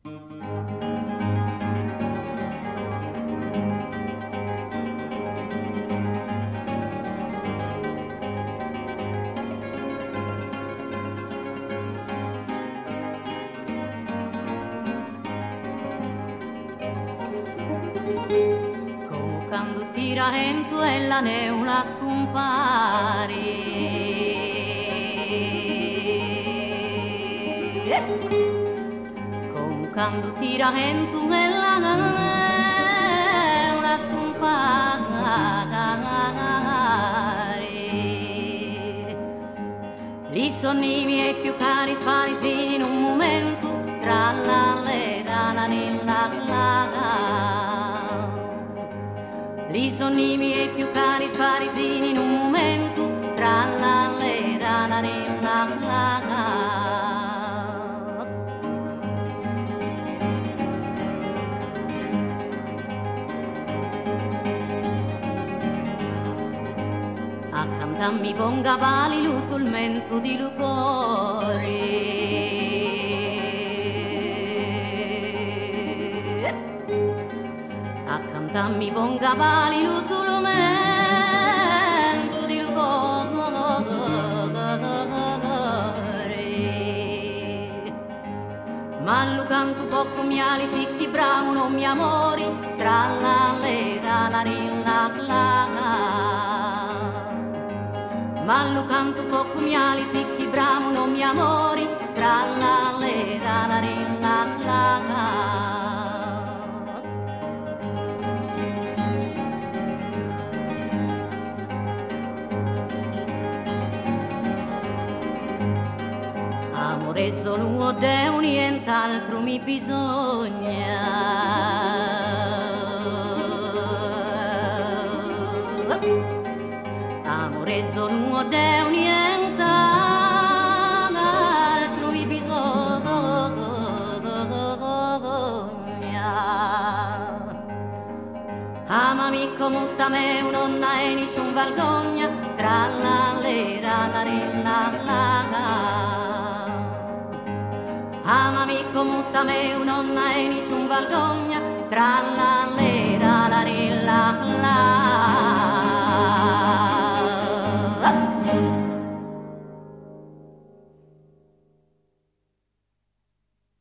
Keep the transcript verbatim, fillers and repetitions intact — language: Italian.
Quando tira vento e la neula scompare, come quando tira vento e la neula scompare, li sono i miei più cari sparisi in un momento, tra la lera, la nella la. Li sono i miei più cari sparisini in un momento, tra la lera, la nella la. A cantarmi con cavalli tutto il mento di lucore. A cantarmi con cavalli tutto il mento di lucore. Ma lo canto poco miali sicchi bravo non mi amori, tra la lera la rilla la. Ma lo canto poco miali sicchi bravo non mi amori, tra la lera la rilla la. Amore solo de un nient'altro mi bisogna. Amore solo de un nient'altro mi bisogna. Amami come me un'onna e nessun vergogna, tra la lera la rilla la. Amami come me un'onna e nessun vergogna, tra la